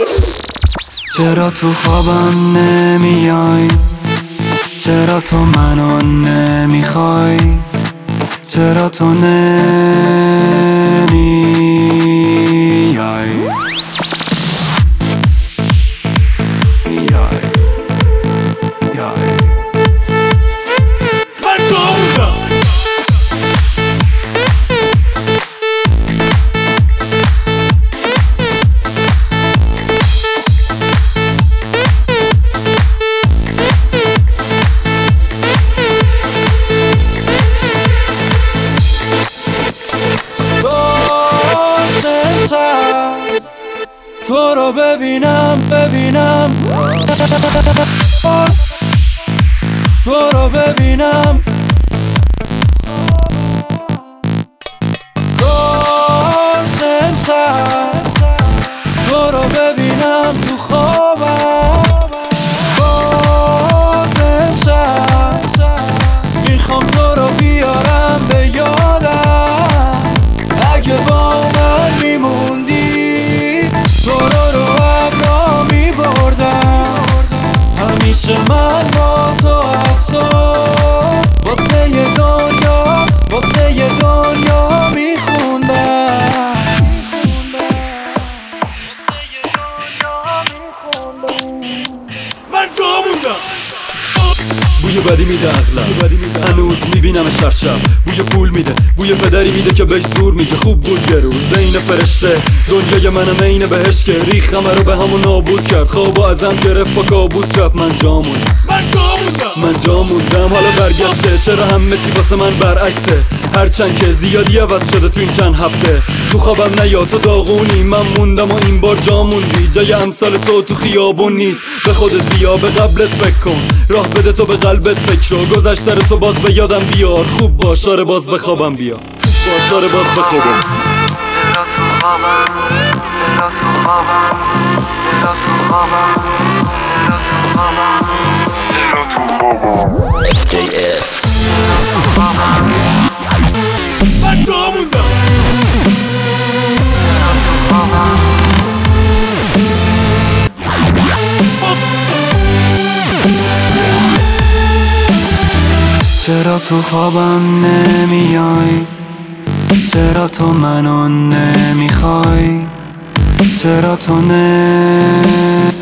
چرا تو خوابم نمیای؟ چرا تو منو نمیخوای؟ چرا تو نمیای؟ تو رو ببینم تو رو ببینم کاش امشب تو رو ببینم تو خوابم باز امشب میخوام تو رو بیارم به یادم اگه با من میموندی تو رو ابرا میبردم همیشه من با تو هستم واسه دنیا میخوندم من جا موندم بوی بدی میده عقلم هنوز میبینم شب بوی پول میده بوی پدری میده که بهش زور میگه خوب بود یه روز زین فرشته دنیای منم عین بهش که ریخ همه رو به همون نابود کرد خوابو ازم گرفت با کابوس رفت من جا موندم حالا برگشته چرا همه چی واسه من برعکسه هرچند که زیادی عوض شده تو این چند هفته تو خوابم نیا تو داغونی من موندم و این بار جا موندی جای امثال تو خیابون نیست به خودت بیا به قبلت فکر کن راه بده تو به قلبت فکر رو گذشته رو تو باز به یادم بیار خوب باش آره باز بخوابم بیا آره باز بخوابم JS من جا موندم چرا تو خوابم نمیای؟ چرا تو منو نمیخوای؟ چرا تو نمیای؟